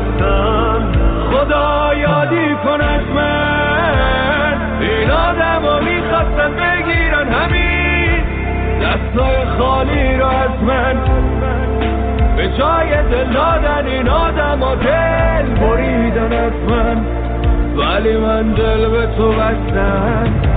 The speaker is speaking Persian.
رفتم. خدا یادی کن از من، این آدمو میخواستن بگیرن همین دستای خالی رو از من، به جای دل دادن این آدمو دل بریدن از من، ولی من دل به تو بستم.